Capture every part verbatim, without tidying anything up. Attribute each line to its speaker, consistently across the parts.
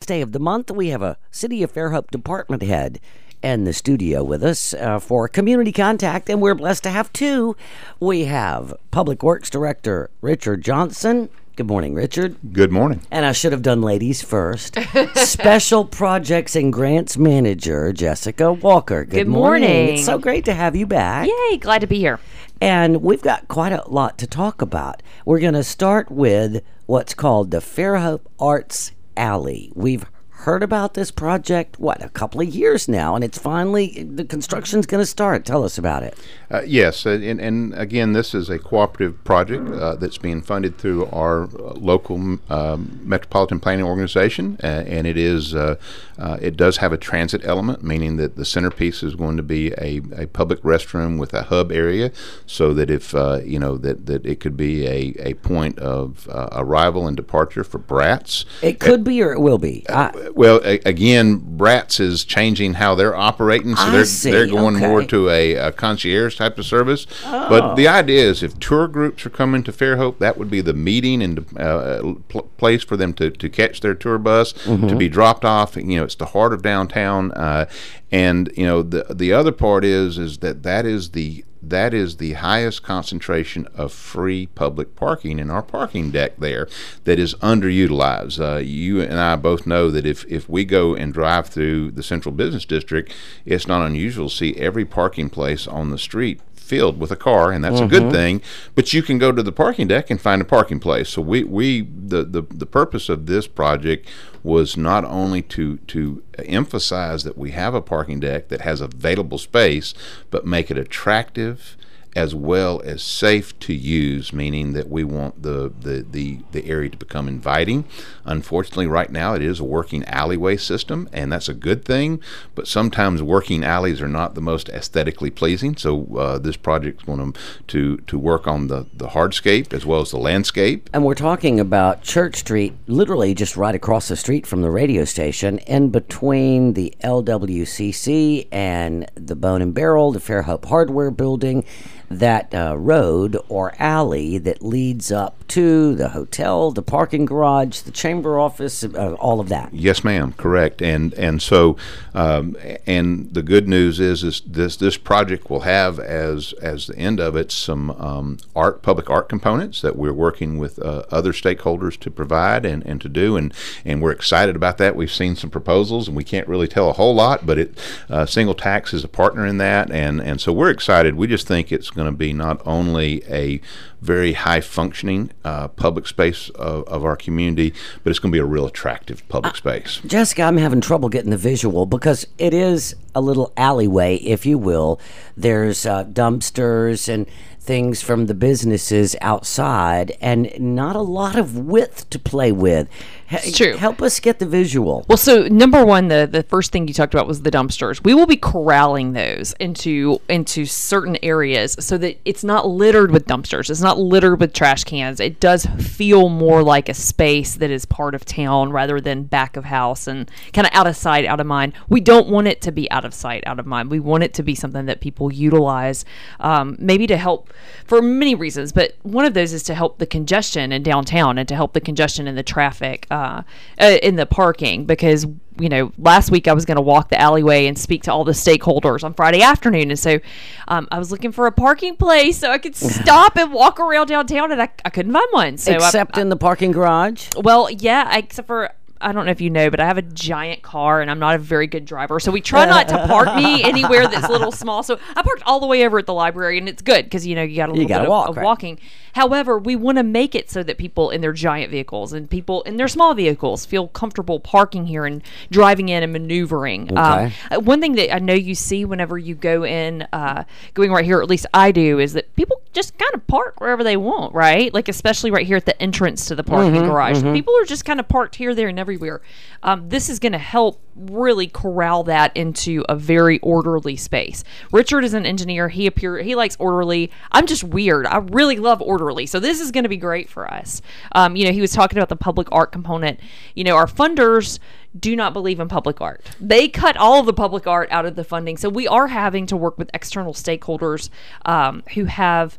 Speaker 1: day of the month. We have a City of Fairhope department head in the studio with us uh, for community contact, and we're blessed to have two. We have Public Works Director Richard Johnson. Good morning, Richard.
Speaker 2: Good morning.
Speaker 1: And I should have done ladies first. Special Projects and Grants Manager Jessica Walker. Good,
Speaker 3: Good morning.
Speaker 1: morning. It's so great to have you back.
Speaker 3: Yay, glad to be here.
Speaker 1: And we've got quite a lot to talk about. We're going to start with what's called the Fairhope Arts Alley. We've heard about this project, what, a couple of years now, and it's finally, the construction's going to start. Tell us about it.
Speaker 2: Uh, yes, uh, and, and again, this is a cooperative project uh, that's being funded through our uh, local um, metropolitan planning organization, uh, and it is uh, uh, it does have a transit element, meaning that the centerpiece is going to be a, a public restroom with a hub area, so that if uh, you know that, that it could be a, a point of uh, arrival and departure for brats.
Speaker 1: It could uh, be or it will be.
Speaker 2: Uh,
Speaker 1: I,
Speaker 2: well, a, again, Bratz is changing how they're operating, so
Speaker 1: I
Speaker 2: they're
Speaker 1: see.
Speaker 2: they're going
Speaker 1: Okay.
Speaker 2: more to a, a concierge type of service.
Speaker 1: Oh.
Speaker 2: But the idea is, if tour groups are coming to Fairhope, that would be the meeting and uh, pl- place for them to, to catch their tour bus, mm-hmm. to be dropped off. You know, it's the heart of downtown, uh, and you know the the other part is is that that is the that is the highest concentration of free public parking in our parking deck there that is underutilized. Uh, you and I both know that if, if we go and drive through the Central Business District, it's not unusual to see every parking place on the street filled with a car, and that's mm-hmm. a good thing. But you can go to the parking deck and find a parking place. So we, we the, the, the purpose of this project was not only to to emphasize that we have a parking deck that has available space, but make it attractive as well as safe to use, meaning that we want the, the, the, the area to become inviting. Unfortunately, right now it is a working alleyway system, and that's a good thing, but sometimes working alleys are not the most aesthetically pleasing, so uh, this project is going to, to to work on the, the hardscape as well as the landscape.
Speaker 1: And we're talking about Church Street, literally just right across the street from the radio station, in between the L W C C and the Bone and Barrel, the Fairhope Hardware Building, that uh, road or alley that leads up to the hotel, the parking garage, the chamber office, uh, all of that.
Speaker 2: Yes, ma'am. Correct. And and so um, and the good news is is this this project will have as as the end of it some um, art public art components that we're working with uh, other stakeholders to provide and, and to do, and and we're excited about that. We've seen some proposals, and we can't really tell a whole lot, but it uh, Single Tax is a partner in that, and and so we're excited. We just think it's going to be not only a very high functioning uh, public space of, of our community, but it's going to be a real attractive public uh, space.
Speaker 1: Jessica, I'm having trouble getting the visual because it is a little alleyway, if you will. There's uh, dumpsters and things from the businesses outside, and not a lot of width to play with.
Speaker 3: It's true.
Speaker 1: Help us get the visual.
Speaker 3: Well, so number one, the, the first thing you talked about was the dumpsters. We will be corralling those into into certain areas so that it's not littered with dumpsters. It's not littered with trash cans. It does feel more like a space that is part of town rather than back of house and kind of out of sight, out of mind. We don't want it to be out of sight, out of mind. We want it to be something that people utilize, um, maybe to help for many reasons, but one of those is to help the congestion in downtown and to help the congestion in the traffic, uh, uh, in the parking, because you know, last week I was going to walk the alleyway and speak to all the stakeholders on Friday afternoon. And so um, I was looking for a parking place so I could stop and walk around downtown, and I, I couldn't find one. So
Speaker 1: Except
Speaker 3: I,
Speaker 1: in the parking garage?
Speaker 3: Well, yeah, I, except for, I don't know if you know, but I have a giant car and I'm not a very good driver. So we try not to park me anywhere that's a little small. So I parked all the way over at the library, and it's good because, you know, you got a little bit
Speaker 1: walk,
Speaker 3: of, of
Speaker 1: right?
Speaker 3: walking. However, we want to make it so that people in their giant vehicles and people in their small vehicles feel comfortable parking here and driving in and maneuvering.
Speaker 1: Okay.
Speaker 3: Um, one thing that I know you see whenever you go in, uh, going right here, or at least I do, is that people just kind of park wherever they want, right? Like, especially right here at the entrance to the parking
Speaker 1: mm-hmm,
Speaker 3: garage.
Speaker 1: Mm-hmm.
Speaker 3: People are just kind of parked here, there, and everywhere. Um, this is going to help really corral that into a very orderly space. Richard is an engineer. He appear he likes orderly. I'm just weird. I really love orderly. So this is going to be great for us. Um, you know, he was talking about the public art component. You know, our funders do not believe in public art. They cut all of the public art out of the funding. So we are having to work with external stakeholders um, who have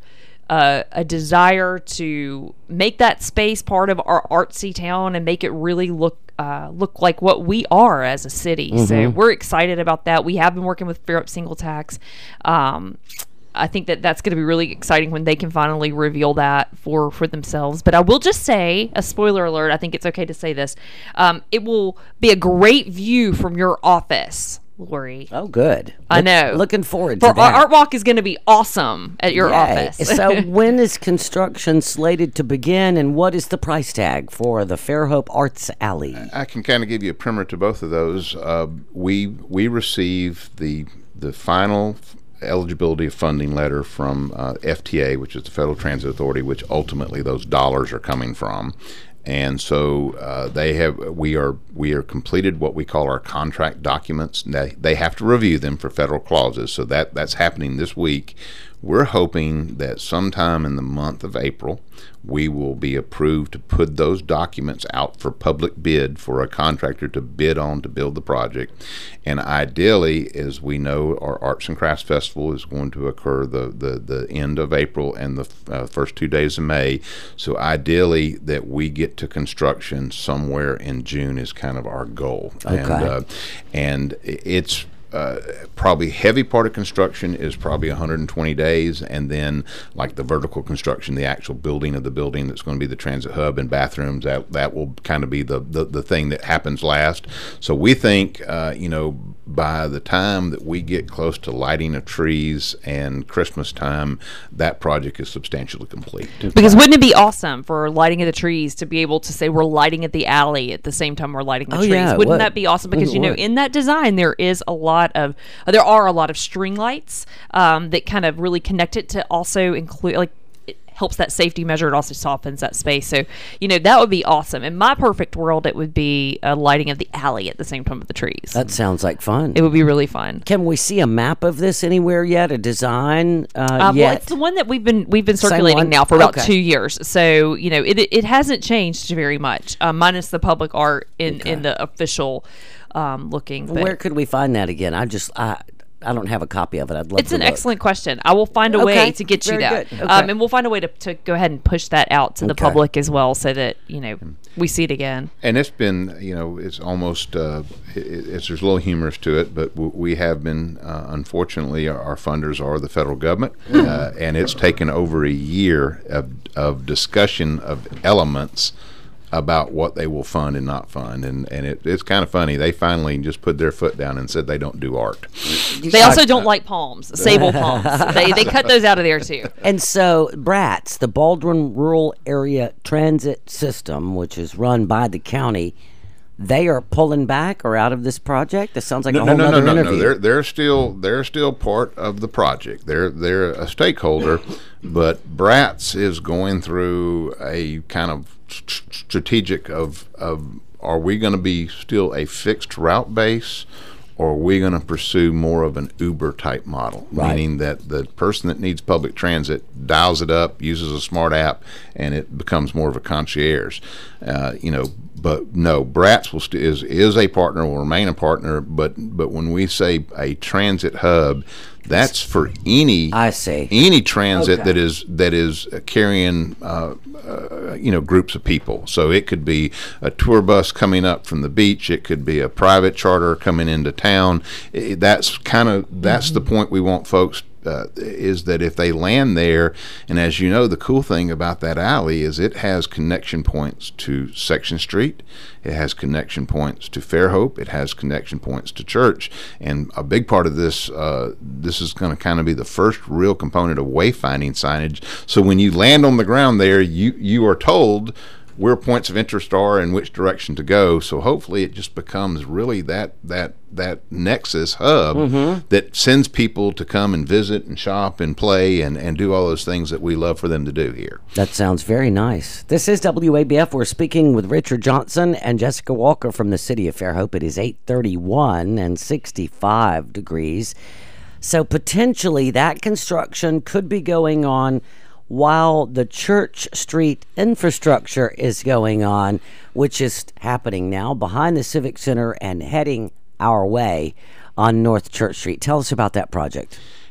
Speaker 3: uh, a desire to make that space part of our artsy town and make it really look uh, look like what we are as a city. Mm-hmm. So we're excited about that. We have been working with Fair Hope Single Tax. Um, I think that that's going to be really exciting when they can finally reveal that for, for themselves. But I will just say, a spoiler alert, I think it's okay to say this. Um, it will be a great view from your office, Lori.
Speaker 1: Oh, good.
Speaker 3: I
Speaker 1: Look,
Speaker 3: know.
Speaker 1: Looking forward
Speaker 3: for
Speaker 1: to that.
Speaker 3: Our Art Walk is going to be awesome at your
Speaker 1: Yay.
Speaker 3: office.
Speaker 1: So when is construction slated to begin, and what is the price tag for the Fairhope Arts Alley?
Speaker 2: I can kind of give you a primer to both of those. Uh, we we receive the the final eligibility of funding letter from uh, F T A, which is the Federal Transit Authority, which ultimately those dollars are coming from. And so uh, they have we are we are completed what we call our contract documents. They, they have to review them for federal clauses, so that that's happening this week. We're hoping that sometime in the month of April we will be approved to put those documents out for public bid for a contractor to bid on to build the project. And ideally, as we know, our Arts and Crafts Festival is going to occur the, the, the end of April and the uh, first two days of May. So ideally that we get to construction somewhere in June is kind of our goal.
Speaker 1: Okay.
Speaker 2: And, uh, and it's Uh, probably heavy part of construction is probably one hundred twenty days, and then like the vertical construction, the actual building of the building that's going to be the transit hub and bathrooms, that that will kind of be the, the, the thing that happens last. So we think, uh, you know, by the time that we get close to lighting of trees and Christmas time, that project is substantially complete.
Speaker 3: Because wouldn't it be awesome for lighting of the trees to be able to say we're lighting at the alley at the same time we're lighting the
Speaker 1: Oh,
Speaker 3: trees?
Speaker 1: yeah, it
Speaker 3: Wouldn't
Speaker 1: would.
Speaker 3: that be awesome? Because,
Speaker 1: It
Speaker 3: you know,
Speaker 1: would.
Speaker 3: in that design there is a lot of uh, there are a lot of string lights um, that kind of really connect it to also include, like, it helps that safety measure. It also softens that space. So, you know, that would be awesome. In my perfect world, it would be uh, lighting of the alley at the same time of the trees.
Speaker 1: That sounds like fun.
Speaker 3: It would be really fun.
Speaker 1: Can we see a map of this anywhere yet? A design uh,
Speaker 3: Uh,
Speaker 1: yet?
Speaker 3: well, it's the one that we've been we've been
Speaker 1: Same
Speaker 3: circulating
Speaker 1: one?
Speaker 3: now for about
Speaker 1: Okay.
Speaker 3: two years. So you know, it it hasn't changed very much, uh, minus the public art in
Speaker 1: Okay.
Speaker 3: in the official um, looking. But
Speaker 1: Where could we find that again? I just I I don't have a copy of it. I'd love
Speaker 3: it's
Speaker 1: to
Speaker 3: an
Speaker 1: look.
Speaker 3: excellent question. I will find a
Speaker 1: Okay.
Speaker 3: way to get you
Speaker 1: Very
Speaker 3: that,
Speaker 1: good.
Speaker 3: um,
Speaker 1: Okay.
Speaker 3: and we'll find a way to, to go ahead and push that out to the
Speaker 1: Okay.
Speaker 3: public as well, so that you know we see it again.
Speaker 2: And it's been, you know, it's almost, uh, it, it's, there's a little humorous to it, but w- we have been, uh, unfortunately, our, our funders are the federal government, uh, and it's taken over a year of, of discussion of elements about what they will fund and not fund. And, and it, it's kind of funny. They finally just put their foot down and said they don't do art.
Speaker 3: They also don't like palms, sable palms. They they cut those out of there too.
Speaker 1: And so, BRATS, the Baldwin Rural Area Transit System, which is run by the county, they are pulling back or out of this project? This sounds like
Speaker 2: No,
Speaker 1: a
Speaker 2: no,
Speaker 1: whole
Speaker 2: no, no,
Speaker 1: other
Speaker 2: no,
Speaker 1: interview.
Speaker 2: no. They're they're still they're still part of the project. They're they're a stakeholder, but BRATS is going through a kind of st- strategic of of are we going to be still a fixed route base, or are we going to pursue more of an Uber type model,
Speaker 1: Right.
Speaker 2: meaning that the person that needs public transit dials it up, uses a smart app, and it becomes more of a concierge. Uh, you know, but no, BRATS will st- is is a partner, will remain a partner. But but when we say a transit hub, that's for any
Speaker 1: I see.
Speaker 2: any transit
Speaker 1: Okay.
Speaker 2: that is that is carrying uh, uh, you know groups of people. So it could be a tour bus coming up from the beach. It could be a private charter coming into town. I- that's kind of that's
Speaker 1: Mm-hmm.
Speaker 2: the point we want folks. Uh, is that if they land there, and as you know, the cool thing about that alley is it has connection points to Section Street, it has connection points to Fairhope, it has connection points to Church, and a big part of this, uh, this is going to kind of be the first real component of wayfinding signage. So when you land on the ground there, you you are told where points of interest are and which direction to go. So hopefully it just becomes really that that that nexus hub
Speaker 1: Mm-hmm.
Speaker 2: that sends people to come and visit and shop and play and, and do all those things that we love for them to do here.
Speaker 1: That sounds very nice. This is W A B F. We're speaking with Richard Johnson and Jessica Walker from the city of Fairhope. It is eight thirty-one and sixty-five degrees. So potentially that construction could be going on while the Church Street infrastructure is going on, which is happening now behind the Civic Center and heading our way on North Church Street. Tell us about that project.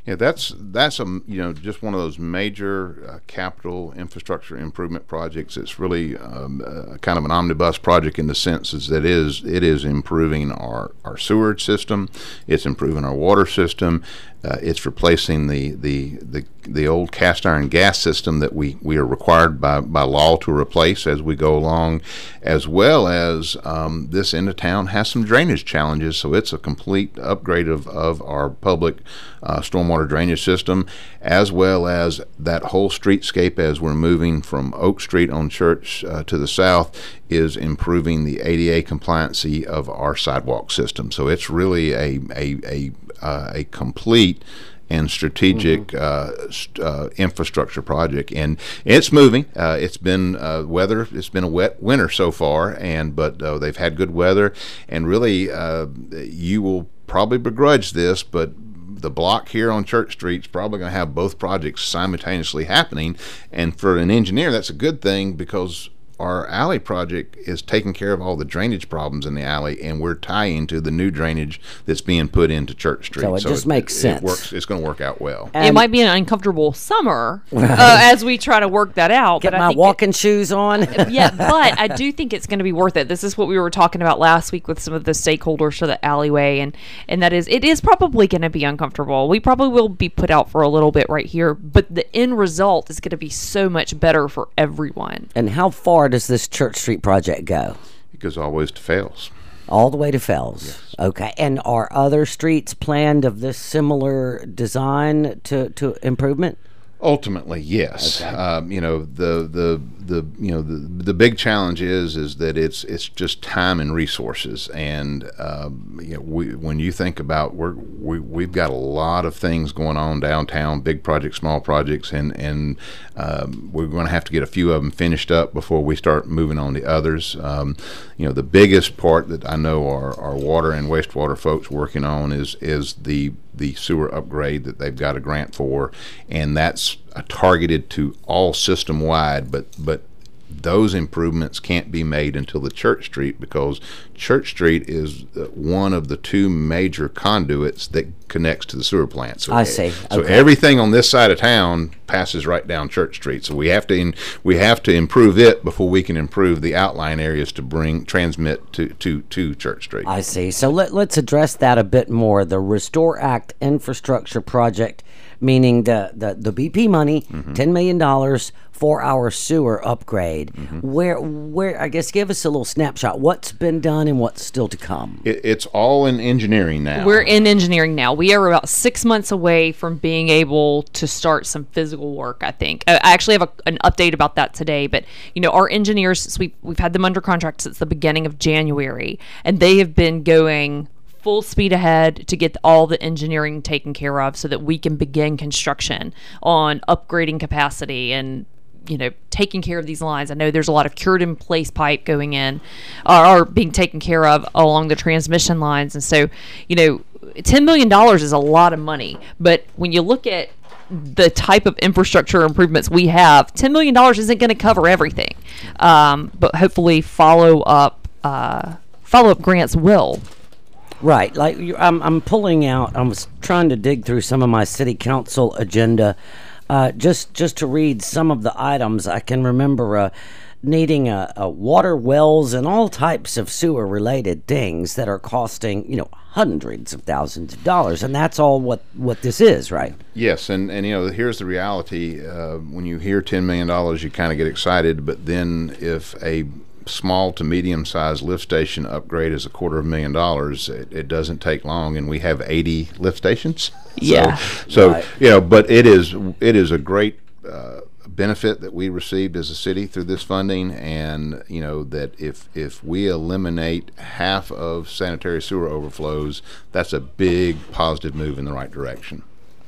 Speaker 2: Yeah, that's that's a you know just one of those major uh, capital infrastructure improvement projects. It's really um, uh, kind of an omnibus project in the sense is that it is it is improving our, our sewerage system, it's improving our water system, uh, it's replacing the, the the the old cast iron gas system that we, we are required by, by law to replace as we go along, as well as um, this end of town has some drainage challenges, so it's a complete upgrade of, of our public uh, stormwater drainage system, as well as that whole streetscape as we're moving from Oak Street on Church uh, to the south is improving the A D A compliancy of our sidewalk system. So it's really a a a, uh, a complete and strategic mm-hmm. uh, st- uh, infrastructure project, and it's moving. Uh, it's been uh, weather. It's been a wet winter so far, and but uh, they've had good weather, and really, uh, you will probably begrudge this, but the block here on Church Street is probably going to have both projects simultaneously happening, and for an engineer, that's a good thing because our alley project is taking care of all the drainage problems in the alley, and we're tying to the new drainage that's being put into Church Street.
Speaker 1: So it just makes
Speaker 2: it,
Speaker 1: sense.
Speaker 2: It works. It's going to work out well.
Speaker 3: And it might be an uncomfortable summer uh, as we try to work that out.
Speaker 1: Get
Speaker 3: but
Speaker 1: my
Speaker 3: I think
Speaker 1: walking
Speaker 3: it,
Speaker 1: shoes on.
Speaker 3: Yeah, but I do think it's going to be worth it. This is what we were talking about last week with some of the stakeholders for the alleyway, and, and that is, it is probably going to be uncomfortable. We probably will be put out for a little bit right here, but the end result is going to be so much better for everyone.
Speaker 1: And how far does this Church Street project go?
Speaker 2: It goes always to Fales.
Speaker 1: All the way to Fels.
Speaker 2: Yes.
Speaker 1: Okay. And are other streets planned of this similar design to, to improvement?
Speaker 2: Ultimately, yes.
Speaker 1: Okay.
Speaker 2: Um, you know, the the the you know the the big challenge is is that it's it's just time and resources, and um, you know, we when you think about we're we we've got a lot of things going on downtown, big projects, small projects, and and um, we're going to have to get a few of them finished up before we start moving on to others. Um, you know, the biggest part that I know our our water and wastewater folks working on is is the the sewer upgrade that they've got a grant for, and that's uh, targeted to all system wide, but but those improvements can't be made until the Church Street, because Church Street is uh, one of the two major conduits that connects to the sewer plant. So
Speaker 1: I see.
Speaker 2: So
Speaker 1: Okay.
Speaker 2: everything on this side of town passes right down Church Street. So we have to in, we have to improve it before we can improve the outline areas to bring transmit to to, to Church Street.
Speaker 1: I see. So let, let's address that a bit more. The Restore Act infrastructure project, meaning the, the, the B P money, mm-hmm. ten million dollars for our sewer upgrade. Mm-hmm. Where, where? I guess give us a little snapshot. What's been done and what's still to come?
Speaker 2: It, it's all in engineering now.
Speaker 3: We're in engineering now. We are about six months away from being able to start some physical work, I think. I actually have a, an update about that today, but, you know, our engineers, since we've, we've had them under contract since the beginning of January, and they have been going full speed ahead to get all the engineering taken care of so that we can begin construction on upgrading capacity and, you know, taking care of these lines. I know there's a lot of cured in place pipe going in or, or being taken care of along the transmission lines. And so, you know, ten million dollars is a lot of money. But when you look at the type of infrastructure improvements we have, ten million dollars isn't going to cover everything. Um, but hopefully follow up, uh, follow up grants will.
Speaker 1: Right, like you, I'm, I'm pulling out. I was trying to dig through some of my city council agenda, uh, just just to read some of the items. I can remember uh, needing a, a water wells and all types of sewer related things that are costing, you know, hundreds of thousands of dollars, and that's all what what this is, right?
Speaker 2: Yes, and and you know, here's the reality. Uh, when you hear ten million dollars, you kind of get excited, but then if a small to medium sized lift station upgrade is a quarter of a million dollars, it, it doesn't take long, and we have eighty lift stations.
Speaker 3: Yeah.
Speaker 2: So, so
Speaker 1: right.
Speaker 2: you know, but it is it is a great uh, benefit that we received as a city through this funding, and you know that if if we eliminate half of sanitary sewer overflows, that's a big positive move in the right direction.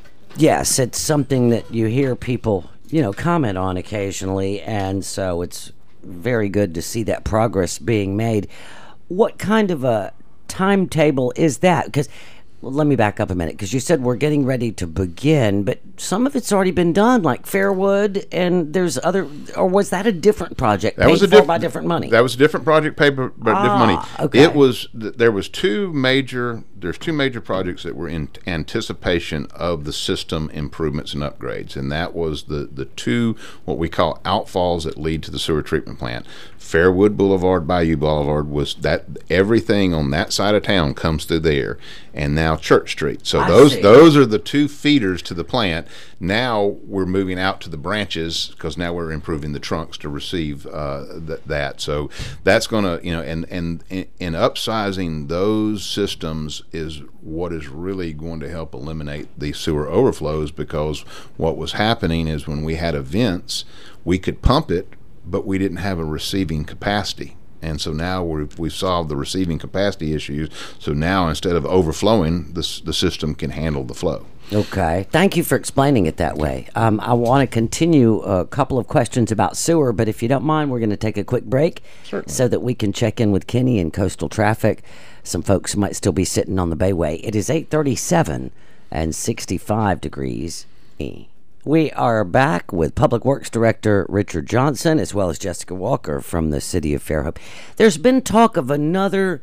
Speaker 1: Yes, it's something that you hear people, you know, comment on occasionally, and so it's very good to see that progress being made. What kind of a timetable is that? Because well, let me back up a minute, because you said we're getting ready to begin, but some of it's already been done, like Fairwood, and there's other, or was that a different project
Speaker 2: That
Speaker 1: paid
Speaker 2: was a
Speaker 1: for
Speaker 2: diff-
Speaker 1: by different money?
Speaker 2: That was a different project paid by by different money.
Speaker 1: Ah, okay.
Speaker 2: It was th- there was two major there's two major projects that were in anticipation of the system improvements and upgrades, and that was the the two what we call outfalls that lead to the sewer treatment plant. Fairwood Boulevard, Bayou Boulevard was that everything on that side of town comes through there, and now Church Street. So
Speaker 1: I
Speaker 2: those
Speaker 1: see.
Speaker 2: those are the two feeders to the plant. Now we're moving out to the branches because now we're improving the trunks to receive uh, th- that. So that's going to, you know, and and in, in upsizing those systems is what is really going to help eliminate the sewer overflows, because what was happening is when we had events, we could pump it, but we didn't have a receiving capacity. And so now we've, we've solved the receiving capacity issues. So now instead of overflowing, the, s- the system can handle the flow.
Speaker 1: Okay. Thank you for explaining it that way. Um, I want to continue a couple of questions about sewer, but if you don't mind, we're going to take a quick break so that we can check in with Kenny and coastal traffic. Some folks might still be sitting on the Bayway. It is eight thirty-seven and sixty-five degrees E. We are back with Public Works Director Richard Johnson, as well as Jessica Walker from the city of Fairhope. There's been talk of another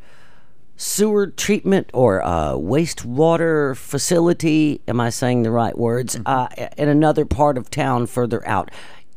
Speaker 1: sewer treatment or uh, wastewater facility, am I saying the right words, mm-hmm. uh, in another part of town further out.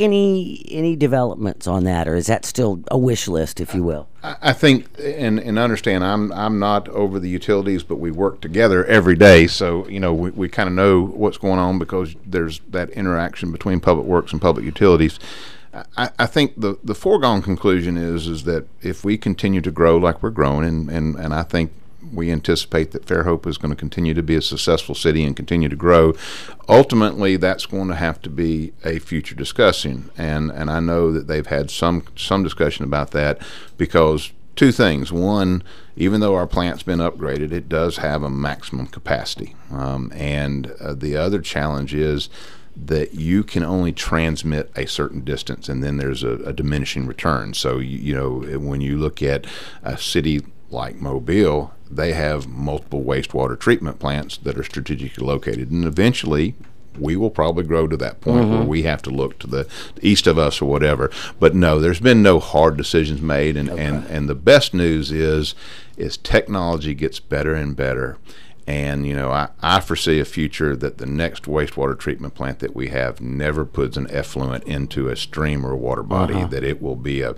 Speaker 1: Any any developments on that, or is that still a wish list, if you will?
Speaker 2: I, I think, and, and understand, I'm I'm not over the utilities, but we work together every day. So, you know, we, we kind of know what's going on because there's that interaction between Public Works and Public Utilities. I, I think the, the foregone conclusion is is that if we continue to grow like we're growing, and, and, and I think we anticipate that Fairhope is going to continue to be a successful city and continue to grow, ultimately that's going to have to be a future discussion. And, and I know that they've had some, some discussion about that, because two things. One, even though our plant's been upgraded, it does have a maximum capacity. Um, and uh, the other challenge is that you can only transmit a certain distance, and then there's a, a diminishing return. So, you, you know, when you look at a city like Mobile, they have multiple wastewater treatment plants that are strategically located, and eventually we will probably grow to that point mm-hmm. where we have to look to the east of us or whatever. But no, there's been no hard decisions made, and, okay. and, and the best news is is technology gets better and better. And, you know, I, I foresee a future that the next wastewater treatment plant that we have never puts an effluent into a stream or a water body, uh-huh. that it will be a,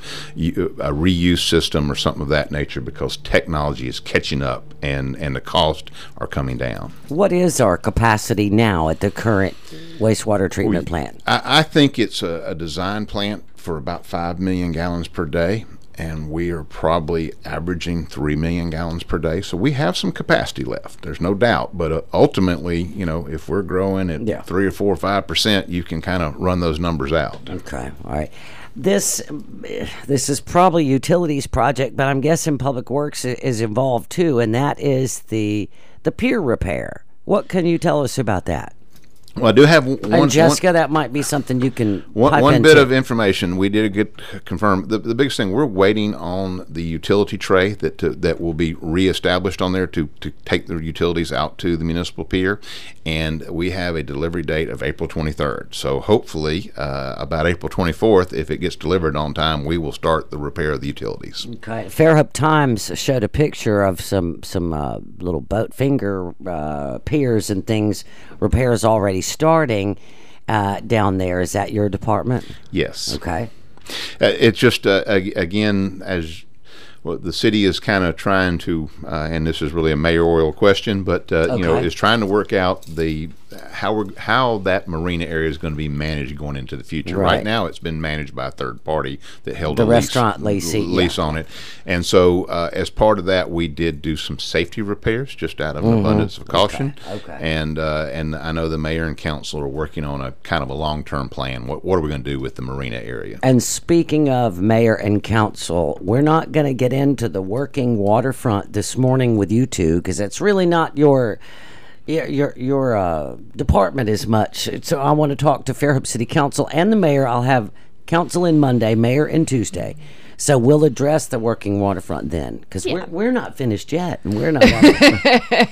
Speaker 2: a reuse system or something of that nature, because technology is catching up and, and the costs are coming down.
Speaker 1: What is our capacity now at the current wastewater treatment well, plant?
Speaker 2: I, I think it's a, a design plant for about five million gallons per day. And we are probably averaging three million gallons per day. So we have some capacity left. There's no doubt. But uh, ultimately, you know, if we're growing at yeah. three or four or five percent, you can kind of run those numbers out.
Speaker 1: Okay. All right. This this is probably a utilities project, but I'm guessing Public Works is involved too, and that is the the pier repair. What can you tell us about that?
Speaker 2: Well, I do have one.
Speaker 1: And Jessica, one, that might be something you can
Speaker 2: one,
Speaker 1: pipe
Speaker 2: one
Speaker 1: into.
Speaker 2: bit of information. We did get confirmed. The, the biggest thing, we're waiting on the utility tray that to, that will be reestablished on there to, to take the utilities out to the municipal pier, and we have a delivery date of April twenty-third. So hopefully, uh, about April twenty-fourth, if it gets delivered on time, we will start the repair of the utilities.
Speaker 1: Okay. Fairhope Times showed a picture of some some uh, little boat finger uh, piers and things. Repairs already starting uh, down there. Is that your department?
Speaker 2: Yes.
Speaker 1: Okay.
Speaker 2: Uh, it's just, uh, again, as well, the city is kind of trying to, uh, and this is really a mayoral question, but, uh, okay. you know, is trying to work out the how we're, how that marina area is going to be managed going into the future. Right, right now, it's been managed by a third party that held
Speaker 1: the
Speaker 2: a
Speaker 1: restaurant
Speaker 2: lease,
Speaker 1: lease,
Speaker 2: lease
Speaker 1: yeah.
Speaker 2: on it. And so, uh, as part of that, we did do some safety repairs just out of an mm-hmm. abundance of caution.
Speaker 1: Okay. okay.
Speaker 2: And uh, and I know the mayor and council are working on a kind of a long-term plan. What what are we going to do with the marina area?
Speaker 1: And speaking of mayor and council, we're not going to get into the working waterfront this morning with you two, because that's really not your your your, your uh, department as much. So I want to talk to Fairhope City Council and the mayor. I'll have council in Monday, mayor in Tuesday. So we'll address the working waterfront then, because yeah. we're we're not finished yet, and we're not.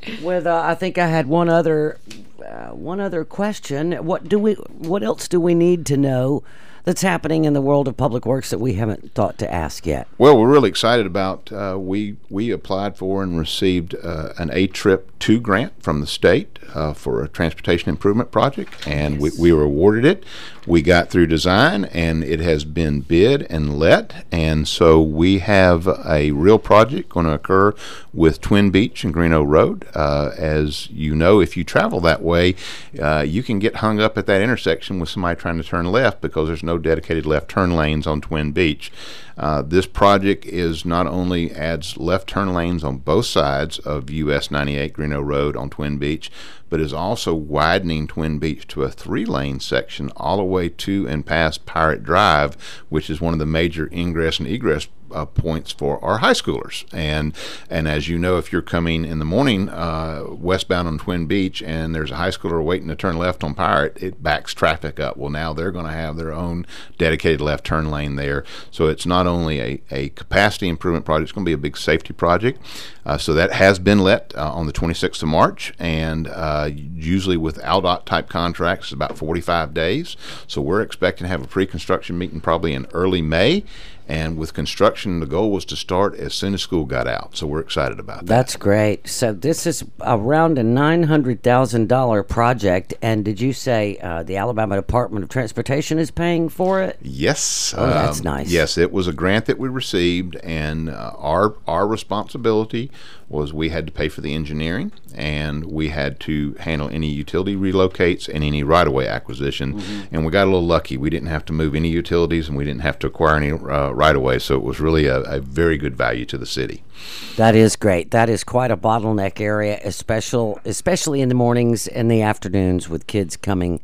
Speaker 1: With uh, I think I had one other uh, one other question. What do we? What else do we need to know that's happening in the world of public works that we haven't thought to ask yet?
Speaker 2: Well, we're really excited about. Uh, we we applied for and received uh, an A Trip two grant from the state uh, for a transportation improvement project, and we, we were awarded it. We got through design, and it has been bid and let, and so we have a real project going to occur with Twin Beach and Greeno Road. Uh, as you know, if you travel that way, uh, you can get hung up at that intersection with somebody trying to turn left because there's no dedicated left turn lanes on Twin Beach. Uh, this project is not only adds left turn lanes on both sides of U S ninety-eight Greeno Road on Twin Beach, but is also widening Twin Beach to a three-lane section all the way to and past Pirate Drive, which is one of the major ingress and egress Uh, points for our high schoolers. And and as you know, if you're coming in the morning uh, westbound on Twin Beach and there's a high schooler waiting to turn left on Pirate, it backs traffic up. Well, now they're going to have their own dedicated left turn lane there. So it's not only a, a capacity improvement project, it's going to be a big safety project. Uh, so that has been let uh, on the twenty-sixth of March, and uh, usually with Al D O T type contracts, it's about forty-five days. So we're expecting to have a pre-construction meeting probably in early May. And with construction, the goal was to start as soon as school got out. So we're excited about that.
Speaker 1: That's great. So this is around a nine hundred thousand dollars project. And did you say uh, the Alabama Department of Transportation is paying for it?
Speaker 2: Yes.
Speaker 1: Oh, that's
Speaker 2: um,
Speaker 1: nice.
Speaker 2: Yes, it was a grant that we received, and uh, our our responsibility was we had to pay for the engineering, and we had to handle any utility relocates and any right-of-way acquisition. Mm-hmm. And we got a little lucky. We didn't have to move any utilities, and we didn't have to acquire any uh, right-of-way, so it was really a, a very good value to the city.
Speaker 1: That is great. That is quite a bottleneck area, especially, especially in the mornings and the afternoons with kids coming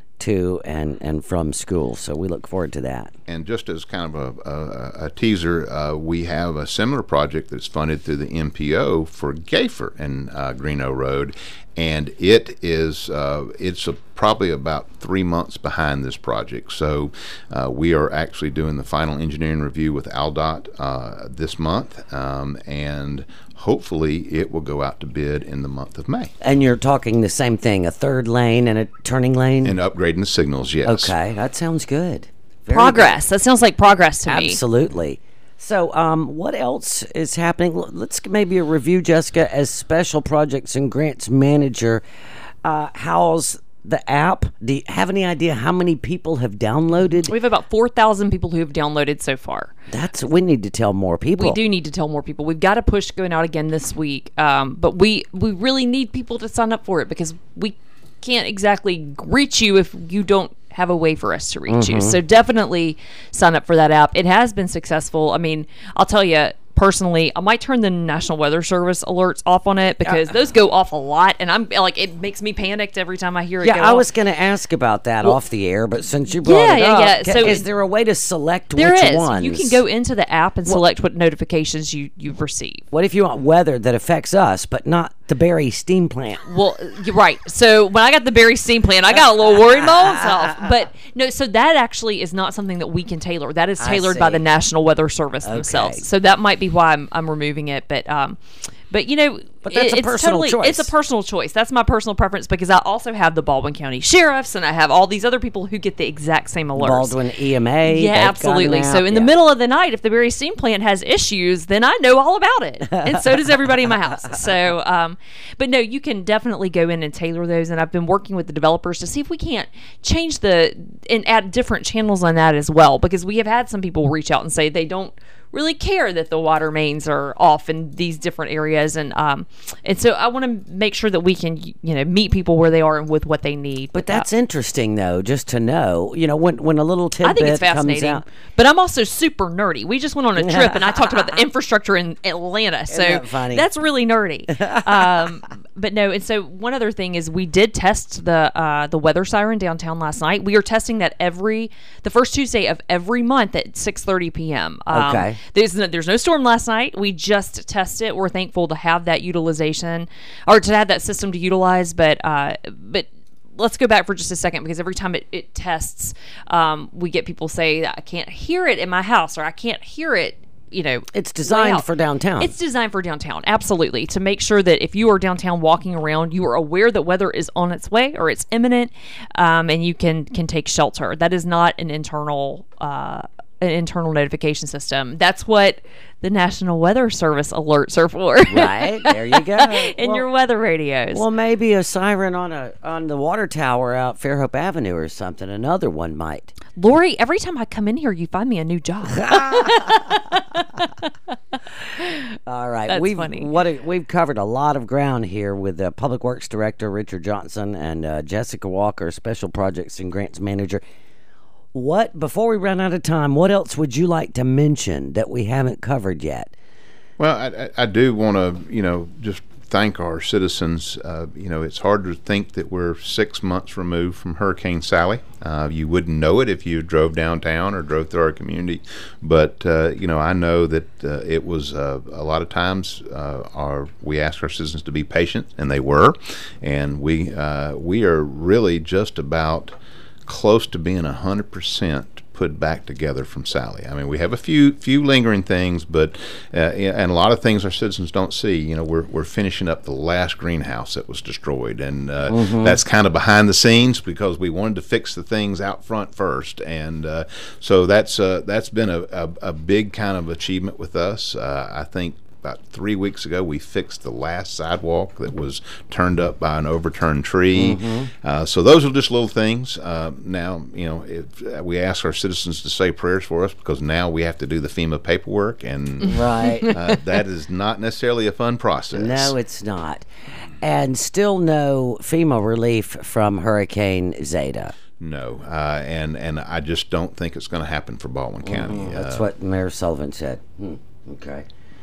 Speaker 1: to and, and from school. So we look forward to that.
Speaker 2: And just as kind of a, a, a teaser, uh, we have a similar project that's funded through the M P O for Gayfer and uh, Greeno Road, and it is uh, it's a, probably about three months behind this project. So uh, we are actually doing the final engineering review with Al D O T uh, this month, um, and hopefully it will go out to bid in the month of May.
Speaker 1: And you're talking the same thing, a third lane and a turning lane?
Speaker 2: And upgrading the signals, yes.
Speaker 1: Okay, that sounds good. Very
Speaker 3: Progress.
Speaker 1: good.
Speaker 3: That sounds like progress to me.
Speaker 1: Absolutely. So um, what else is happening? L- Let's maybe a review, Jessica, as Special Projects and Grants Manager. Uh, how's the app? Do you have any idea how many people have downloaded?
Speaker 3: We have about four thousand people who have downloaded so far.
Speaker 1: That's we need to tell more people.
Speaker 3: We do need to tell more people. We've got a push going out again this week, um, but we we really need people to sign up for it because we can't exactly reach you if you don't have a way for us to reach mm-hmm. you. So definitely sign up for that app. It has been successful. I mean, I'll tell you, personally, I might turn the National Weather Service alerts off on it because uh, those go off a lot, and I'm like, it makes me panicked every time I hear it.
Speaker 1: Yeah,
Speaker 3: go
Speaker 1: I
Speaker 3: off.
Speaker 1: was going to ask about that well, off the air, but since you brought
Speaker 3: yeah,
Speaker 1: it
Speaker 3: yeah,
Speaker 1: up,
Speaker 3: yeah.
Speaker 1: Can,
Speaker 3: so
Speaker 1: is there a way to select
Speaker 3: there
Speaker 1: which
Speaker 3: is.
Speaker 1: ones?
Speaker 3: You can go into the app and well, select what notifications you you've received.
Speaker 1: What if you want weather that affects us, but not the Berry steam plant?
Speaker 3: Well, you're right. So when I got the Berry steam plant, I got a little worried myself. But no, so that actually is not something that we can tailor. That is tailored by the National Weather Service okay. themselves. So that might be why I'm, I'm removing it. But um, but you know,
Speaker 1: but that's
Speaker 3: it,
Speaker 1: a personal
Speaker 3: it's totally,
Speaker 1: choice.
Speaker 3: It's a personal choice. That's my personal preference because I also have the Baldwin County Sheriffs and I have all these other people who get the exact same alerts.
Speaker 1: Baldwin E M A.
Speaker 3: Yeah, absolutely. So in yeah. the middle of the night, if the Berry steam plant has issues, then I know all about it, and so does everybody in my house. So, um, but no, you can definitely go in and tailor those. And I've been working with the developers to see if we can't change the and add different channels on that as well, because we have had some people reach out and say they don't really care that the water mains are off in these different areas, and um, and so I want to make sure that we can, you know, meet people where they are and with what they need.
Speaker 1: But that's that. interesting, though, just to know, you know, when when a little tidbit
Speaker 3: I think it's fascinating.
Speaker 1: comes out.
Speaker 3: But I'm also super nerdy. We just went on a trip, and I talked about the infrastructure in Atlanta, so
Speaker 1: Isn't that funny?
Speaker 3: That's really nerdy. um, but no, and so one other thing is we did test the uh, the weather siren downtown last night. We are testing that every the first Tuesday of every month at six thirty p.m. Um,
Speaker 1: okay.
Speaker 3: There's no, there's no storm last night. We just tested it. We're thankful to have that utilization or to have that system to utilize. But uh, but let's go back for just a second, because every time it, it tests, um, we get people say, I can't hear it in my house, or I can't hear it you know,
Speaker 1: It's designed
Speaker 3: layout.
Speaker 1: for downtown.
Speaker 3: It's designed for downtown, absolutely, to make sure that if you are downtown walking around, you are aware that weather is on its way or it's imminent, um, and you can can take shelter. That is not an internal uh, an internal notification system. That's what the National Weather Service alerts are for.
Speaker 1: Right, there you go.
Speaker 3: In
Speaker 1: Well-
Speaker 3: your weather radios.
Speaker 1: Well, maybe a siren on a on the water tower out Fairhope Avenue or something. Another one might.
Speaker 3: Lori, every time I come in here, you find me a new job.
Speaker 1: All right,
Speaker 3: That's
Speaker 1: we've
Speaker 3: funny.
Speaker 1: what a, we've covered a lot of ground here with uh, Public Works Director Richard Johnson and uh, Jessica Walker, Special Projects and Grants Manager. What before we run out of time, what else would you like to mention that we haven't covered yet?
Speaker 2: Well, I, I- I do want to, you know, just thank our citizens. Uh, you know, it's hard to think that we're six months removed from Hurricane Sally. Uh, you wouldn't know it if you drove downtown or drove through our community. But, uh, you know, I know that uh, it was uh, a lot of times uh, our we asked our citizens to be patient, and they were. And we uh, we are really just about close to being one hundred percent put back together from Sally. I mean, we have a few few lingering things, but uh, and a lot of things our citizens don't see. You know, we're we're finishing up the last greenhouse that was destroyed, and uh,
Speaker 1: Mm-hmm.
Speaker 2: that's kind of behind the scenes because we wanted to fix the things out front first, and uh, so that's uh, that's been a, a a big kind of achievement with us. Uh, I think. About three weeks ago, we fixed the last sidewalk that was turned up by an overturned tree.
Speaker 1: Mm-hmm.
Speaker 2: Uh, so those are just little things. Uh, now, you know, if, uh, we ask our citizens to say prayers for us because now we have to do the FEMA paperwork, and
Speaker 1: Right.
Speaker 2: uh, that is not necessarily a fun process.
Speaker 1: No, it's not. And still no FEMA relief from Hurricane Zeta.
Speaker 2: No, uh, and and I just don't think it's going to happen for Baldwin County.
Speaker 1: Mm, That's
Speaker 2: Uh,
Speaker 1: what Mayor Sullivan said. Hmm, okay.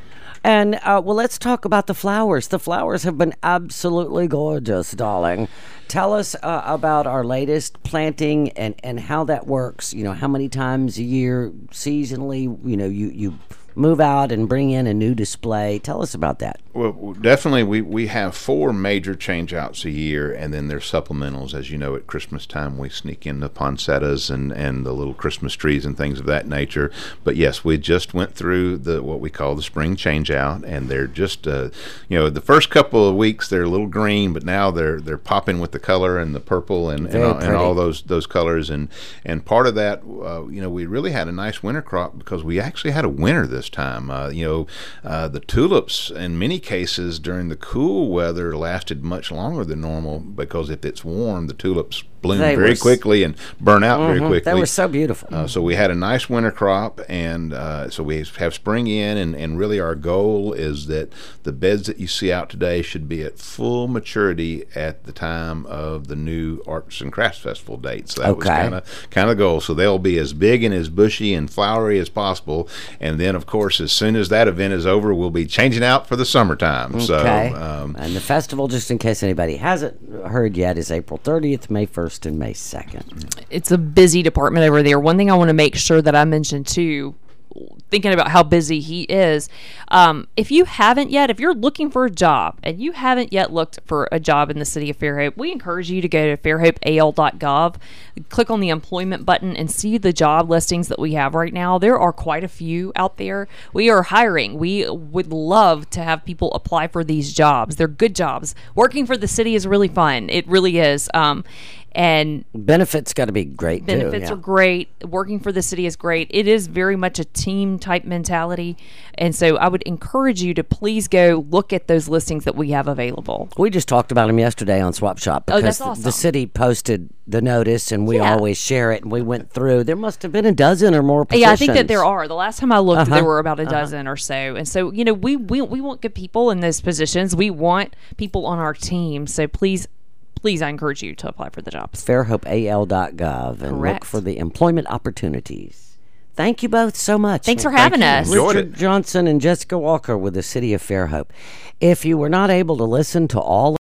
Speaker 1: And, uh, well, let's talk about the flowers. The flowers have been absolutely gorgeous, darling. Tell us uh, about our latest planting and, and how that works. You know, how many times a year, seasonally, you know, you, you move out and bring in a new display. Tell us about that.
Speaker 2: Well, definitely, we, we have four major change-outs a year, and then there's supplementals. As you know, at Christmas time, we sneak in the poinsettias and, and the little Christmas trees and things of that nature. But yes, we just went through the what we call the spring change-out, and they're just, uh, you know, the first couple of weeks they're a little green, but now they're they're popping with the color and the purple and, and,
Speaker 1: Very
Speaker 2: all, and all
Speaker 1: pretty.
Speaker 2: those those colors. And and part of that, uh, you know, we really had a nice winter crop because we actually had a winter this time. Uh, you know, uh, the tulips in many cases during the cool weather lasted much longer than normal because if it's warm, the tulips bloom
Speaker 1: They
Speaker 2: very
Speaker 1: were s-
Speaker 2: quickly and burn out very
Speaker 1: Mhm.
Speaker 2: quickly.
Speaker 1: They were so beautiful.
Speaker 2: Uh, so we had a nice winter crop, and uh, so we have spring in, and, and really our goal is that the beds that you see out today should be at full maturity at the time of the new Arts and Crafts Festival date. So that was
Speaker 1: Okay.
Speaker 2: kind of kind of the goal. So they'll be as big and as bushy and flowery as possible, and then of course as soon as that event is over, we'll be changing out for the summertime.
Speaker 1: Okay.
Speaker 2: So um,
Speaker 1: and the festival, just in case anybody hasn't heard yet, is April thirtieth, May first, and May second.
Speaker 3: It's a busy department over there. One thing I want to make sure that I mention too, thinking about how busy he is, um, if you haven't yet, if you're looking for a job and you haven't yet looked for a job in the city of Fairhope, we encourage you to go to fairhope a l dot gov, click on the employment button, and see the job listings that we have right now. There are quite a few out there. We are hiring. We would love to have people apply for these jobs. They're good jobs. Working for the city is really fun. It really is. Um, and
Speaker 1: Benefits got to be great,
Speaker 3: benefits
Speaker 1: too.
Speaker 3: are great. Working for the city is great. It is very much a team type mentality. And so I would encourage you to please go look at those listings that we have available.
Speaker 1: We just talked about them yesterday on Swap Shop because
Speaker 3: Oh, that's
Speaker 1: the-
Speaker 3: awesome.
Speaker 1: the city posted the notice and we
Speaker 3: Yeah.
Speaker 1: always share it, and we went through. There must have been a dozen or more positions.
Speaker 3: Yeah, I think that there are. The last time I looked,
Speaker 1: Uh-huh.
Speaker 3: there were about a dozen or so. And so, you know, we, we we want good people in those positions. We want people on our team. So please, please, I encourage you to apply for the jobs.
Speaker 1: fairhope a l dot gov and look
Speaker 3: Correct.
Speaker 1: for the employment opportunities. Thank you both so much.
Speaker 3: Thanks for
Speaker 2: Thank
Speaker 3: having
Speaker 2: you.
Speaker 3: us.
Speaker 2: Enjoyed
Speaker 1: Richard
Speaker 2: it.
Speaker 1: Johnson and Jessica Walker with the City of Fairhope. If you were not able to listen to all